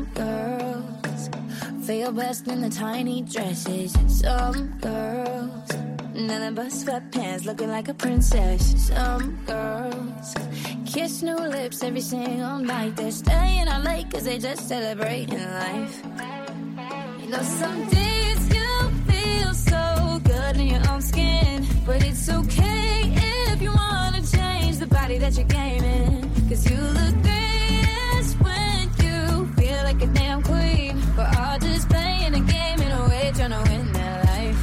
Some girls feel best in the tiny dresses. Some girls, nothing but sweatpants, looking like a princess. Some girls kiss new lips every single night. They're staying out late cause they just celebrating life. You know, some days you feel so good in your own skin, but it's okay if you wanna change the body that you're gaming. Cause you look greatest when you feel like a damn queen. But all just playing a game in a way, trying to win their life.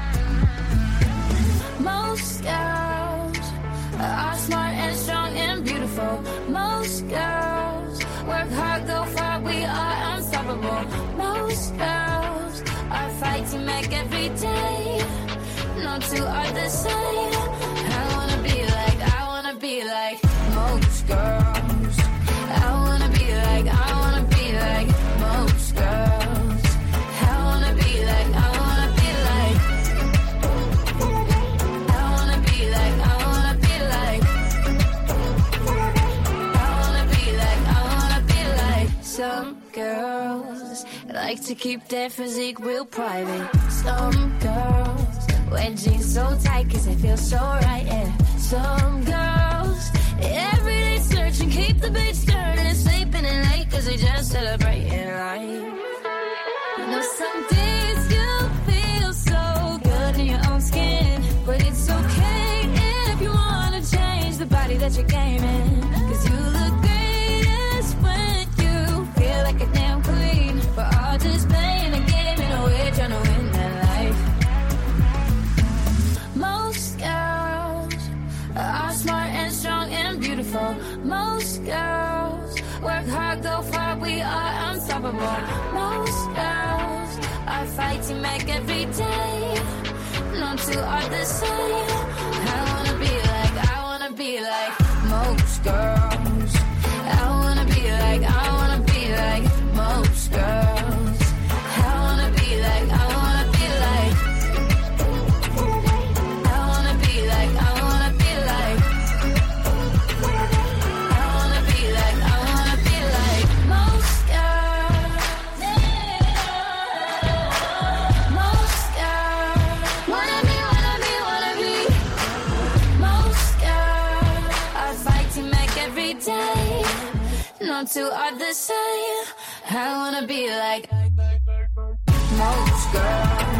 Most girls are smart and strong and beautiful. Most girls work hard, go far, we are unstoppable. Most girls are fighting back every day. No two are the same. I wanna be like most girls. I wanna be like most girls. I wanna be like I wanna be like some girls like to keep their physique real private. Some girls wear jeans so tight cause they feel so right, yeah. Some girls every day searching, keep the beats turning, sleeping in late cause they just celebrating life. You know, some days you feel so good in your own skin, but it's okay if you wanna change the body that you're gaming. Cause you look greatest when you feel like a damn queen. But all just playing a game in a way, trying to win that life. Most girls are smart and strong and beautiful. Most girls work hard, go far, we are unstoppable. Most girls are fighting back every day. No two are the same. I wanna be like most girls. I wanna be like most girls. I wanna be like I wanna be like most girls. Most girls wanna be most girls are fighting back every day. No two are the same. I wanna be like most girls.